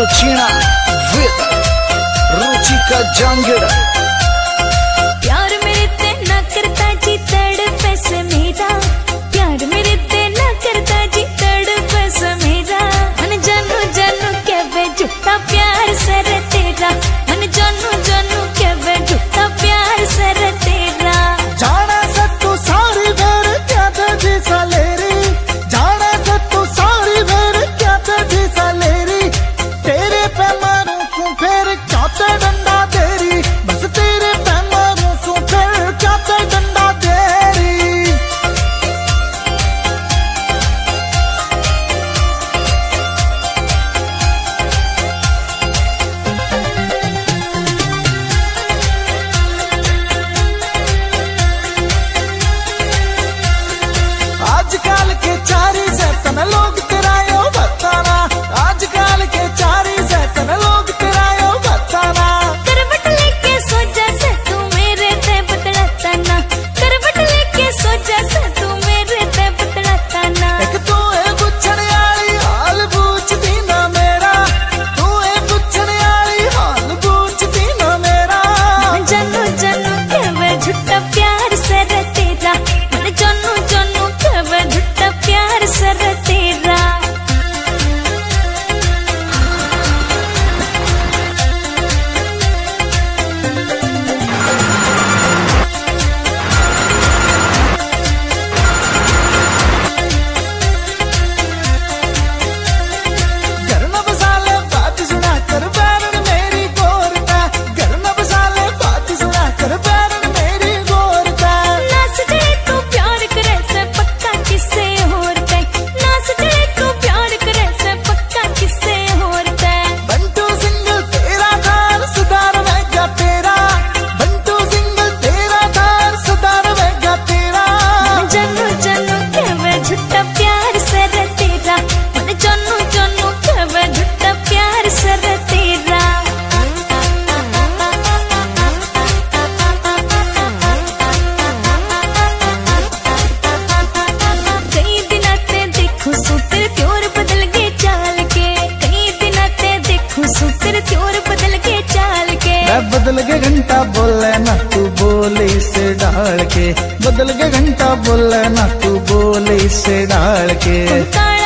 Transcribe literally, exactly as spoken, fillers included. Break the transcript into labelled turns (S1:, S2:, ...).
S1: रुचिना with Ruchika Jangad.
S2: प्यार मेरे ते ना करता जी तड़पे से मेरा, प्यार मेरे ते ना करता जी तड़पे से मेरा। मन जानू जानू के वे झूठा प्यार सर तेरा, मन जानू जानू के वे झूठा प्यार सर तेरा।
S3: जाना से तू सारी वेर क्या दे सालेरी, जाना से तू सारी वेर क्या दे सालेरी। तेरे पे मारू सू फिर क्या ते डंडा तेरी, बस तेरे पे मारू सू फिर क्या ते डंडा तेरी। आजकल के चारी जैतन लोग तेरा यो बताना, आजकल के चारी जैतन लोग तेरा यो बताना।
S2: करवट लेके सो जा से तू मेरे ते बतलाता ना, करवट लेके सो जा से तू मेरे ते बतलाता ना।
S3: एक तू है पुछने वाली हाल पूछती ना मेरा, तू है पुछने वाली हाल पूछती ना मेरा।
S2: मन जानू जानू के वे झूठा प्यार सर तेरा, मन जानू जानू के वे झूठा प्यार सर तेरा।
S3: घर न बसाले बात सुना कर बैरन मेरी गोरता, घर न बसाले बात सुना कर बैरन मेरी गोरता।
S2: ना सजे तू प्यार करे से पक्का किसे और ते, ना सजे तू प्यार करे से पक्का किसे और ते।
S3: बंटू सिंह तेरा धार सुधार वेगा तेरा, बंटू सिंह तेरा धार सुधार वेगा तेरा।
S2: मन जानू जानू के वे झूठा प्यार सर तेरा, मन जानू जानू के वे झूठा प्यार सर तेरा। कई दिना ते देखूं सूत्र त्योर बदल गए चाल के, कई दिना ते देखूं सूत्र त्योर बदल गए चाल के।
S3: मैं बदल के घंटा बोले ना तू बोले से डाल के, बदल के घंटा बोले ना तू बोले से डाल के।
S2: काला